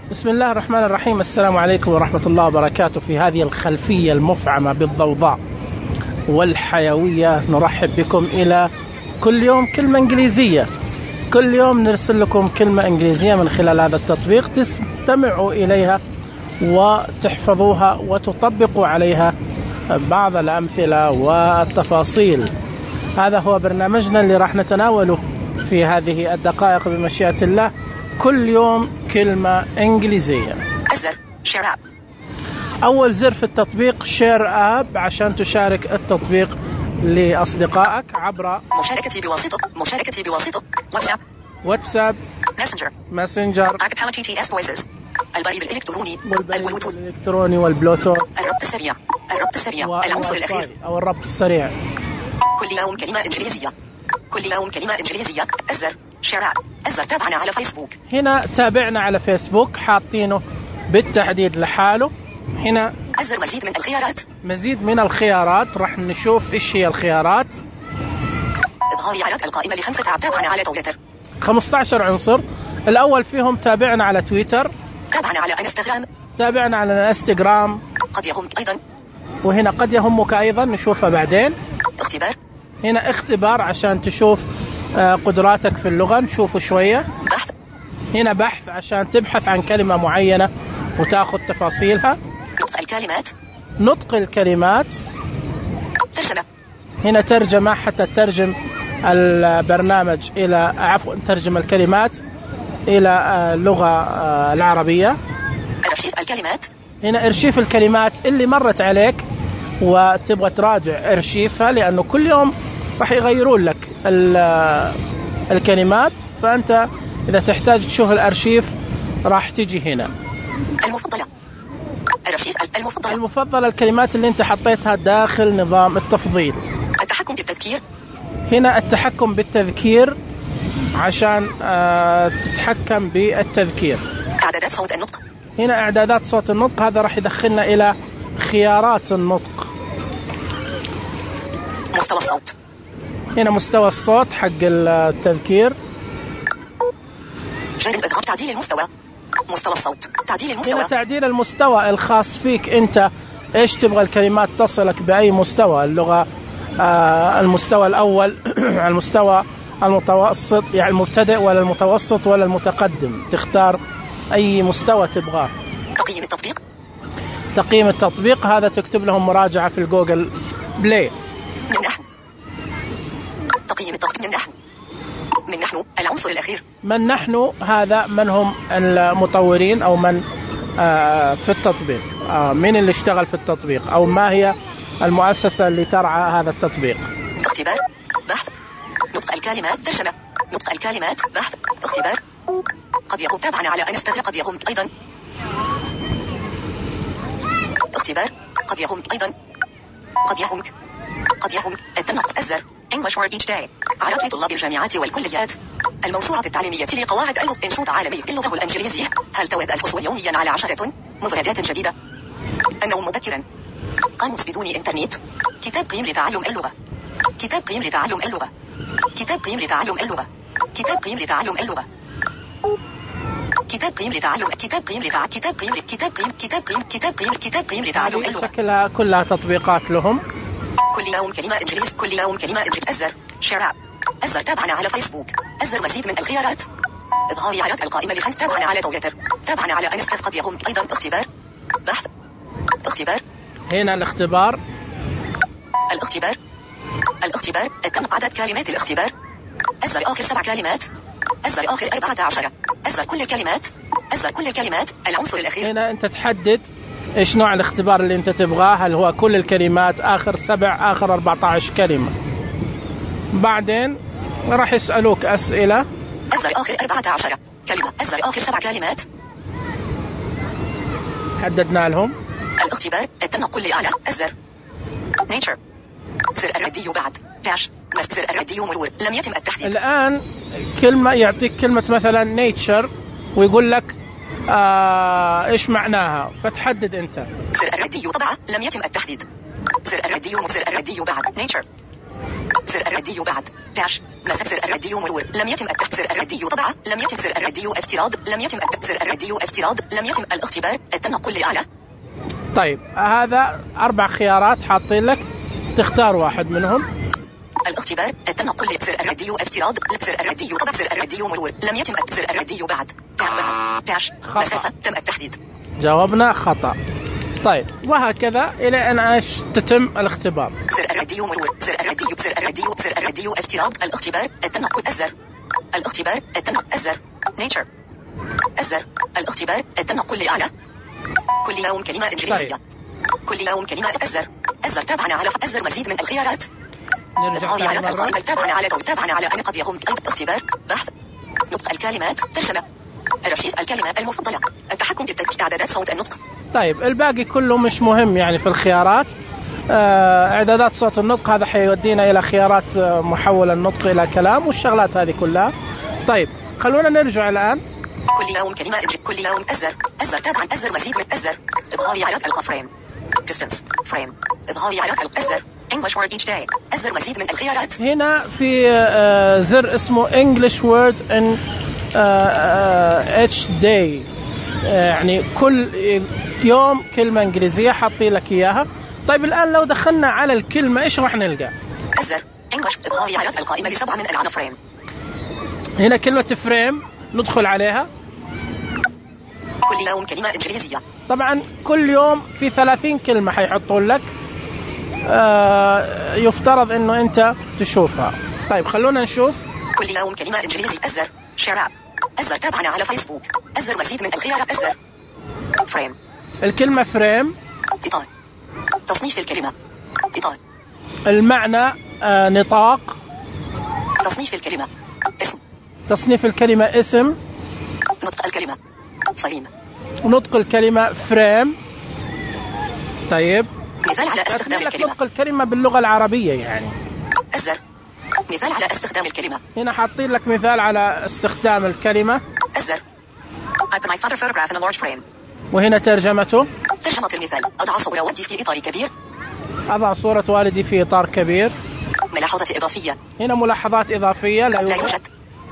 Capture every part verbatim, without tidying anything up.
بسم الله الرحمن الرحيم. السلام عليكم ورحمة الله وبركاته. في هذه الخلفية المفعمة بالضوضاء والحيوية نرحب بكم إلى كل يوم كلمة إنجليزية. كل يوم نرسل لكم كلمة إنجليزية من خلال هذا التطبيق تستمعوا إليها وتحفظوها وتطبقوا عليها بعض الأمثلة والتفاصيل. هذا هو برنامجنا اللي راح نتناوله في هذه الدقائق بمشيئة الله. كل يوم كلمة إنجليزية. الزر شير اب. أول زر في التطبيق شير اب عشان تشارك التطبيق لأصدقائك عبر مشاركتي بواسطة مشاركتي بواسطة واتساب واتساب ماسنجر ماسنجر Acapella جي تي إس Voices، البريد الإلكتروني والبريد البلوتوث الإلكتروني والبلوتوث الربط السريع الربط السريع العنصر الأخير أو الربط السريع. كل يوم كلمة إنجليزية كل يوم كلمة إنجليزية. الزر شير اب. الزر تابعنا على فيسبوك. هنا تابعنا على فيسبوك حاطينه بالتحديد لحاله. هنا الزر مزيد من الخيارات مزيد من الخيارات. راح نشوف إيش هي الخيارات. إظهار علاقة القائمة لخمسة عاب. تابعنا على تويتر. خمسة عشر عنصر. الأول فيهم تابعنا على تويتر، تابعنا على انستغرام، تابعنا على الانستغرام. قد يهمك أيضا. وهنا قد يهمك أيضا، نشوفها بعدين. اختبار. هنا اختبار عشان تشوف قدراتك في اللغة، نشوفه شوية. بحث. هنا بحث عشان تبحث عن كلمة معينة وتاخذ تفاصيلها. نطق الكلمات. نطق الكلمات. ترجمة. هنا ترجمة حتى ترجم البرنامج إلى عفوا ترجم الكلمات إلى اللغة العربية. أرشيف الكلمات. هنا ارشيف الكلمات اللي مرت عليك وتبغى تراجع ارشيفها، لأنه كل يوم راح يغيرون لك الكلمات، فأنت إذا تحتاج تشوف الأرشيف راح تيجي هنا. المفضلة. الأرشيف المفضلة. المفضلة الكلمات اللي انت حطيتها داخل نظام التفضيل. التحكم بالتذكير. هنا التحكم بالتذكير عشان آه تتحكم بالتذكير. إعدادات صوت النطق. هنا إعدادات صوت النطق. هذا راح يدخلنا إلى خيارات النطق. مستوى الصوت. هنا مستوى الصوت حق التذكير. جانب إظهار تعديل المستوى. مستوى الصوت. تعديل المستوى. هنا تعديل المستوى الخاص فيك أنت، إيش تبغى الكلمات تصلك بأي مستوى. اللغة آه المستوى الأول المستوى المتوسط، يعني المبتدئ ولا المتوسط ولا المتقدم، تختار أي مستوى تبغاه. تقييم التطبيق. تقييم التطبيق هذا تكتب لهم مراجعة في الجوجل بلاي. من نحن. تقييم التطبيق. من نحن. من نحن العنصر الأخير. من نحن هذا من هم المطورين أو من آه في التطبيق، آه من اللي اشتغل في التطبيق، أو ما هي المؤسسة اللي ترعى هذا التطبيق. اختبار. بحث. نطق الكلمات. ترجمة. نطق الكلمات. بحث. اختبار. قد يقوم. تابعنا على انستغرام. قد يقوم أيضا. اختبار. قد يقوم أيضا. قد يهمك. قد يهمك. التنقل. الزر English word each day. عرض لطلاب الجامعات والكليات. الموسوعة التعليمية لقواعد اللغة. إنشود عالمي للغة الإنجليزية. هل تود الحصول يوميا على عشرة مفردات جديدة؟ النوم مبكرا. قاموس بدون إنترنت. كتاب قيم لتعلم اللغة. كتاب قيم لتعلم اللغة. كتاب قيم لتعلم اللغة. كتاب قيم لتعلم اللغة. كتاب قيم لتعلم كتاب قيم لتع كتاب قيم كتاب قيم كتاب قيم كتاب قيم كتاب قيم لتعلم اللغة. شكلها كلها تطبيقات لهم. كل يوم كلمة إنجليزية. كل يوم كلمة إنجليزية. الزر شير اب. الزر تابعنا على فيسبوك. الزر مزيد من الخيارات. إظهار علاقة القائمة لخمس. تابعنا على تويتر. تابعنا على انستغرام. قد يقوم أيضا. اختبار. بحث. اختبار. هنا الاختبار. الاختبار. الاختبار. التنقل. عدد كلمات الاختبار. الزر آخر سبع كلمات. الزر آخر أربعة عشر. الزر كل الكلمات. الزر كل الكلمات. العنصر الأخير. هنا أنت تحدد إيش نوع الاختبار اللي أنت تبغاه، هل هو كل الكلمات، آخر سبع، آخر أربعة عشر كلمة. بعدين راح يسألوك أسئلة. الزر آخر أربعة عشر كلمة. الزر آخر سبع كلمات. حددنا لهم. الاختبار. التنقل لأعلى. الزر nature. زر الردي بعد داش. زر الردي مرور. لم يتم التحديد. الآن كلمة يعطيك كلمة مثلا nature ويقول لك آه إيش معناها، فتحدد أنت. زر الردي طبعة. لم يتم التحديد. زر الردي. زر الردي بعد nature. زر الردي بعد داش مسك زر الردي مرور لم يتم التحت زر الردي طبعة لم يتم زر الردي افتراض لم يتم التحت زر الردي افتراض لم يتم الاختبار التنقل لأعلى. طيب هذا أربع خيارات حاطين لك تختار واحد منهم. الاختبار التنقل زر الردي افتراض زر الردي طبعة زر الردي مرور لم يتم زر الردي بعد داش مسافة تم التحديد. جاوبنا خطأ. طيب وهكذا إلى أن ايش تتم الاختبار. زر الردي مرور زر الردي زر الردي زر الردي افتراض الاختبار التنقل الزر الاختبار التنقل الزر نيتشر الزر الاختبار التنقل لأعلى. كل يوم كلمة إنجليزية. طيب. كل يوم كلمة الزر الزر تابعنا على الزر مزيد من الخيارات. نرجع على القائمة تابعنا على تابعنا على أن قد يهم اختبار بحث نطق الكلمات ترجمة الرشيف الكلمة المفضلة التحكم بالتركيب إعدادات صوت النطق. طيب الباقي كله مش مهم يعني في الخيارات. آه إعدادات صوت النطق هذا حيودينا إلى خيارات آه محول النطق إلى كلام والشغلات هذه كلها. طيب خلونا نرجع الآن. كل يوم كلمة كل يوم الزر الزر تابعا الزر مزيد من الزر إظهار على القا فريم distance فريم إظهار على الزر English word each day الزر مزيد من الخيارات. هنا في آه زر اسمه English word in آه آه each day آه يعني كل يوم كلمة إنجليزية حاطين لك إياها. طيب الآن لو دخلنا على الكلمة إيش راح نلقى؟ الزر English إظهار على القائمة لسبعة من العناصر فريم. هنا كلمة فريم ندخل عليها. كل يوم كلمة إنجليزية. طبعا كل يوم في ثلاثين كلمة حيحطون لك آه يفترض إنه أنت تشوفها. طيب خلونا نشوف. كل يوم كلمة إنجليزية الزر شير اب الزر تابعنا على فيسبوك الزر مزيد من الخيارات الزر فريم الكلمة فريم إطار تصنيف الكلمة إطار المعنى آه نطاق تصنيف الكلمة اسم تصنيف الكلمة اسم نطق الكلمة فريم نطق الكلمة فريم. طيب مثال على استخدام الكلمة نطق الكلمة باللغة العربية يعني الزر مثال على استخدام الكلمة. هنا حاطين لك مثال على استخدام الكلمة الزر I put my father photograph in a large frame. وهنا ترجمته ترجمة المثال أضع صورة والدي في إطار كبير. أضع صورة والدي في إطار كبير. ملاحظة إضافية هنا ملاحظات إضافية لا يوجد, لا يوجد.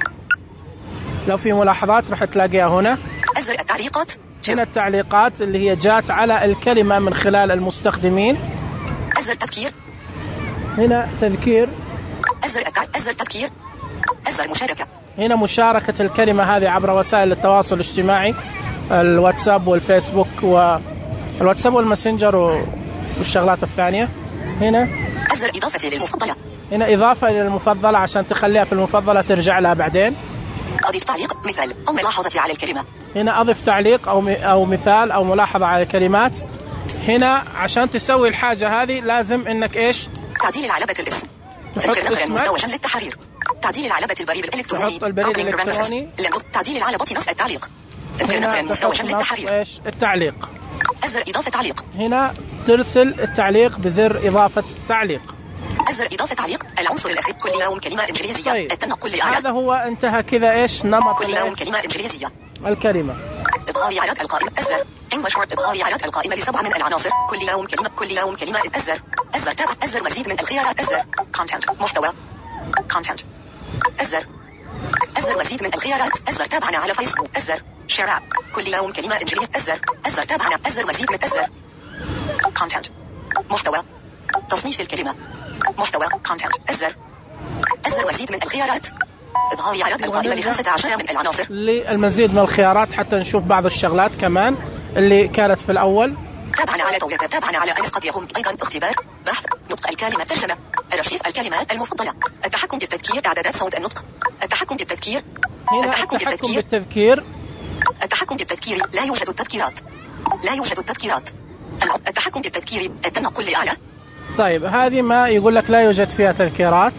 لو في ملاحظات راح تلاقيها هنا. أزر التعليقات هنا التعليقات اللي هي جات على الكلمة من خلال المستخدمين. أزر تذكير هنا تذكير. أزر التع... أزر تذكير أزر مشاركة. هنا مشاركة الكلمة هذه عبر وسائل التواصل الاجتماعي الواتساب والفيسبوك والواتساب والماسنجر والشغلات الثانية. هنا أزر إضافة للمفضلة. هنا إضافة للمفضلة عشان تخليها في المفضلة ترجع لها بعدين. أضيف تعليق مثال أو ملاحظة على الكلمة. هنا أضف تعليق أو أو مثال أو ملاحظة على الكلمات. هنا عشان تسوي الحاجة هذه لازم إنك إيش؟ تعديل العلبة الاسم. انقر نقرا مزدوجا للتحرير. تعديل العلبة البريد الإلكتروني. تحط البريد الإلكتروني. تعديل العلبة نص التعليق. انقر نقرا مزدوجا للتحرير. إيش؟ التعليق. أزر إضافة تعليق. هنا ترسل التعليق بزر إضافة تعليق. أزر إضافة تعليق العنصر الأخير كل يوم كلمة إنجليزية. طيب. التنقل لأعلى. هذا هو انتهى كذا إيش نمط كل يوم كلمة إنجليزية. الكلمة. إظهار على القائمة الزر English word إظهار على القائمة لسبعة من العناصر. كل يوم كلمة كل يوم كلمة الزر الزر تابع الزر مزيد من الخيارات الزر content محتوى content الزر الزر مزيد من الخيارات الزر تابعنا على فيسبوك الزر share app كل يوم كلمة إنجليزية الزر الزر تابعنا الزر مزيد من الزر content محتوى تصنيف الكلمة محتوى content الزر الزر مزيد من الخيارات إظهار على القائمة لخمسة عشر من العناصر. للمزيد من الخيارات حتى نشوف بعض الشغلات كمان اللي كانت في الأول. تابعنا على توقيت تابعنا على أن قد يقوم أيضا اختبار بحث نطق الكلمة ترجمة الرشيف الكلمات المفضلة التحكم بالتذكير إعدادات صوت النطق التحكم بالتذكير هنا التحكم التحكم بالتذكير بالتذكير التحكم بالتذكير لا يوجد التذكيرات لا يوجد التذكيرات التحكم بالتذكير التنقل لأعلى. طيب هذه ما يقول لك لا يوجد فيها تذكيرات.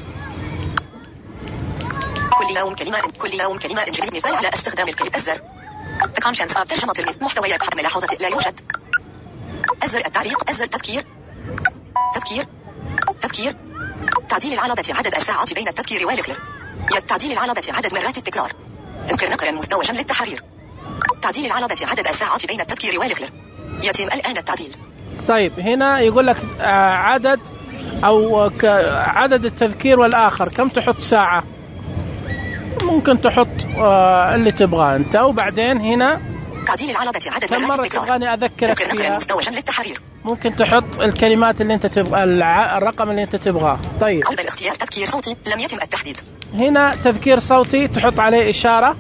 كل يوم كلمة كل يوم كلمة إنجليزية مثال على استخدام الكلمة الزر The contents of ترجمة المثل محتويات حق ملاحظة لا يوجد الزر التعليق الزر تذكير تذكير تذكير تعديل العلبة عدد الساعات بين التذكير والإخلال تعديل العلبة عدد مرات التكرار انقر نقرا مزدوجا للتحرير تعديل العلبة عدد الساعات بين التذكير والإخلال يتم الآن التعديل. طيب هنا يقول لك عدد أو عدد التذكير والآخر كم تحط ساعة، ممكن تحط اللي تبغاه أنت. وبعدين هنا تعديل العلبة عدد كم مرة تبغاني أذكرك فيها، مزدوجا للتحرير. ممكن تحط الكلمات اللي أنت تبغى، الرقم اللي أنت تبغاه. طيب عود الاختيار تذكير صوتي لم يتم التحديد. هنا تذكير صوتي تحط عليه إشارة.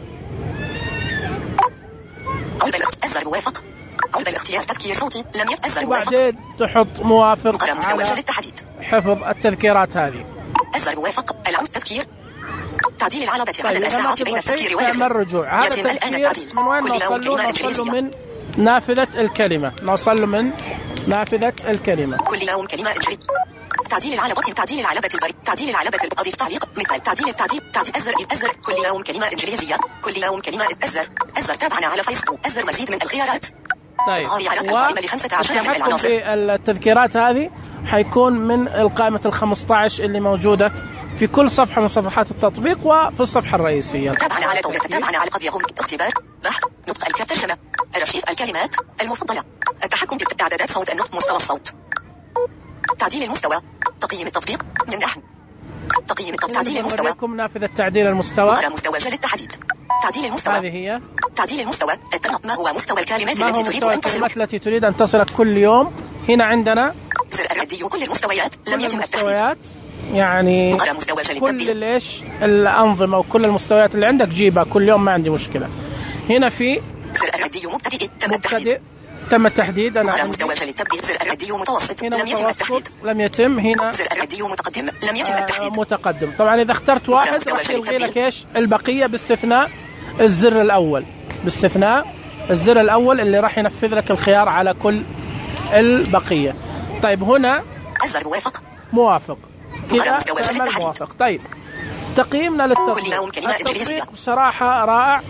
عود الاختيار أزر موافق. عود الاختيار تذكير صوتي لم يتأزر موافق. وبعدين تحط موافق على للتحديد. حفظ التذكيرات هذه. أزر موافق. العود تذكير. تعديل العلبة طيب عدد الساعات بين التذكير والإرسال. الرجوع. هذا التذكير من وين نوصل له؟ نوصل من نافذة الكلمة، نوصل له من نافذة الكلمة. كل يوم كلمة إنجليزية. تعديل العلبة تعديل العلبة البريد تعديل العلبة أضيف تعليق مثل تعديل التعديل تعديل أزر أزر كل يوم كلمة إنجليزية كل يوم كلمة أزر أزر تابعنا على فيسبوك أزر مزيد من الخيارات. طيب والتحكم في التذكيرات هذه حيكون من القائمة الخمسة عشر اللي موجودة في كل صفحة من صفحات التطبيق وفي الصفحة الرئيسية. تابعنا على توقيت تابعنا على قد يهم اختبار بحث نطق الترجمة الأرشيف الكلمات المفضلة التحكم بإعدادات صوت النطق مستوى الصوت تعديل المستوى تقييم التطبيق من نحو تقييم التطبيق تعديل المستوى نافذة تعديل المستوى مستوى جل التحديد تعديل المستوى هذه هي تعديل المستوى ما هو مستوى الكلمات ما التي هو تريد مستوى أن تصل الكلمات التي تريد أن تصلك كل يوم. هنا عندنا زر الردي وكل المستويات لم يتم التحديد، يعني مستوى كل ليش الأنظمة وكل المستويات اللي عندك جيبها كل يوم ما عندي مشكلة. هنا في زر الردي مبتدئ تم التحديد تم التحديد. أنا مستوى جل التبديل زر الردي متوسط لم يتم التحديد لم يتم. هنا زر الردي متقدم لم يتم التحديد آه متقدم. طبعا إذا اخترت واحد راح يلغي لك إيش البقية باستثناء الزر الأول باستثناء الزر الأول اللي راح ينفذ لك الخيار على كل البقية. طيب هنا أزر موافق موافق كذا موافق. طيب تقييمنا للتطبيق. التطبيق بصراحة رائع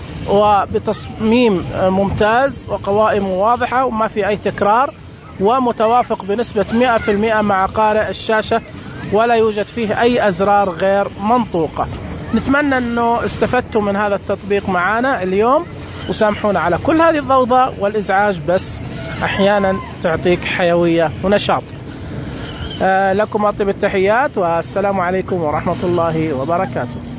وبتصميم ممتاز وقوائم واضحة وما في أي تكرار ومتوافق بنسبة مئة بالمئة مع قارئ الشاشة ولا يوجد فيه أي أزرار غير منطوقة. نتمنى أنه استفدتم من هذا التطبيق معنا اليوم وسامحونا على كل هذه الضوضاء والإزعاج، بس أحيانا تعطيك حيوية ونشاط. آه لكم أطيب التحيات والسلام عليكم ورحمة الله وبركاته.